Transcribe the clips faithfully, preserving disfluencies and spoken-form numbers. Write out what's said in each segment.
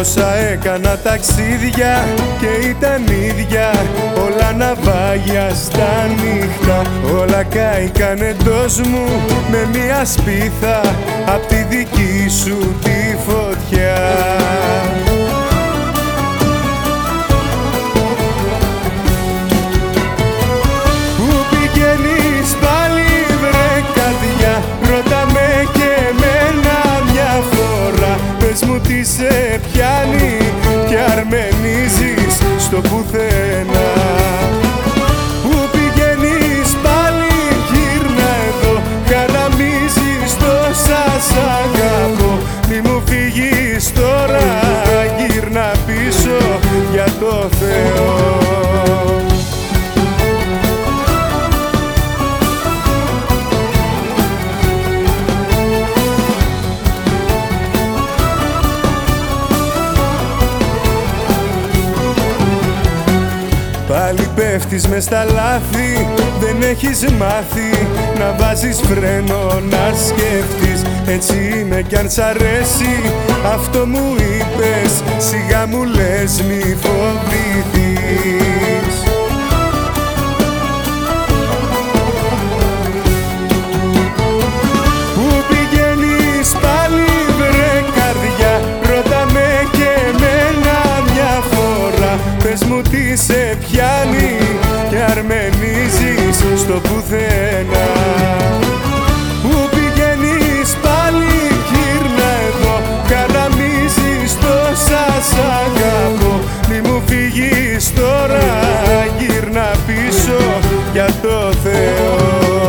Τόσα έκανα ταξίδια και ήταν ίδια, όλα ναυάγια στα νύχτα. Όλα κάηκαν εντός μου με μια σπίθα απ' τη δική σου τη φωτιά. Πού πηγαίνεις πάλι βρε καρδιά, ρώτα με και εμένα μια φορά. Πες μου τι σε πιάνει και αρμενίζεις στο πουθενά. Πού πηγαίνεις πάλι γύρνα εδώ, χαραμίζεις τόσα σ' αγαπώ. Μη μου φύγεις τώρα, γύρνα πίσω για το Θεό. Πάλι πέφτεις μες στα λάθη, δεν έχεις μάθει να βάζεις φρένο, να σκέφτεις. Έτσι είμαι κι αν σ' αρέσει, αυτό μου είπες, σιγά μου λες μη φοβηθείς. Πού πηγαίνεις πάλι βρε καρδιά, ρώτα με και εμένα μια φορά. Πες μου τι σε πιάνει και αρμενίζεις στο πουθενά. Πού πηγαίνεις πάλι γύρνα εδώ, χαραμίζεις τόσα σ' αγαπώ. Μη μου φύγεις τώρα, γύρνα πίσω για το Θεό.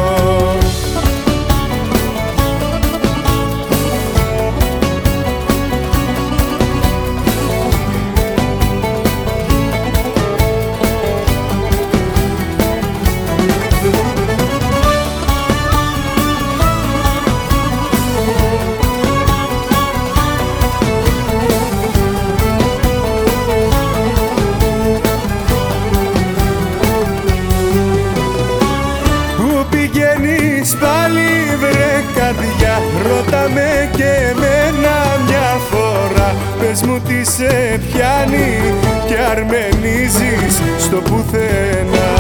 Πάλι βρε καρδιά, ρώτα με και εμένα μια φορά. Πες μου τι σε πιάνει και αρμενίζεις στο πουθενά.